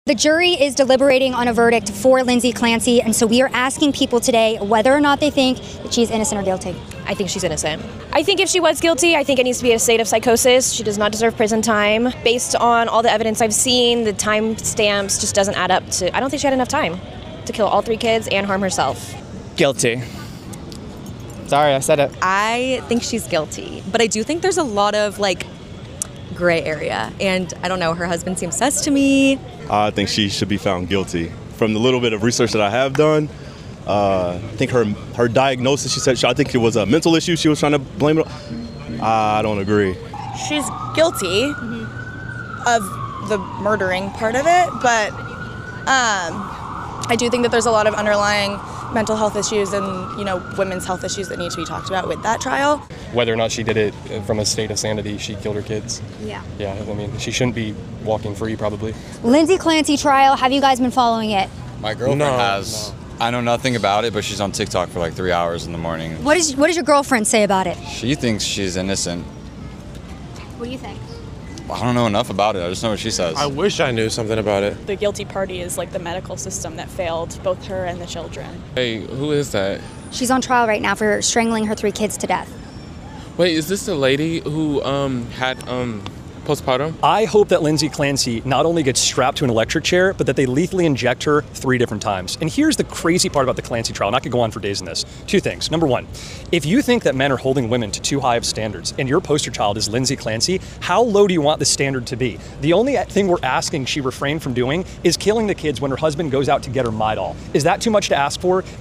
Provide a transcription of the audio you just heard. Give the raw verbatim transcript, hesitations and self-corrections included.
The jury is deliberating on a verdict for Lindsay Clancy, and so we are asking people today whether or not they think that she is innocent or guilty. I think she's innocent. I think if she was guilty, I think it needs to be a state of psychosis. She does not deserve prison time. Based on all the evidence I've seen, the time stamps just doesn't add up to, I don't think she had enough time to kill all three kids and harm herself. Guilty. Sorry, I said it. I think she's guilty, but I do think there's a lot of like gray area, and I don't know, her husband seems sus to me. I think she should be found guilty. From the little bit of research that I have done, uh, I think her her diagnosis, she said, she, I think it was a mental issue she was trying to blame it on. I don't agree. She's guilty mm-hmm. of the murdering part of it, but um, I do think that there's a lot of underlying mental health issues and, you know, women's health issues that need to be talked about with that trial. Whether or not she did it from a state of sanity, she killed her kids. Yeah. Yeah, I mean, she shouldn't be walking free, probably. Lindsay Clancy trial, have you guys been following it? My girlfriend no, has. No. I know nothing about it, but she's on TikTok for like three hours in the morning. What is what does your girlfriend say about it? She thinks she's innocent. What do you think? I don't know enough about it. I just know what she says. I wish I knew something about it. The guilty party is like the medical system that failed both her and the children. Hey, who is that? She's on trial right now for strangling her three kids to death. Wait, is this the lady who um, had um, postpartum? I hope that Lindsay Clancy not only gets strapped to an electric chair, but that they lethally inject her three different times. And here's the crazy part about the Clancy trial, and I could go on for days on this. Two things. Number one, if you think that men are holding women to too high of standards, and your poster child is Lindsay Clancy, how low do you want the standard to be? The only thing we're asking she refrain from doing is killing the kids when her husband goes out to get her Midol. Is that too much to ask for?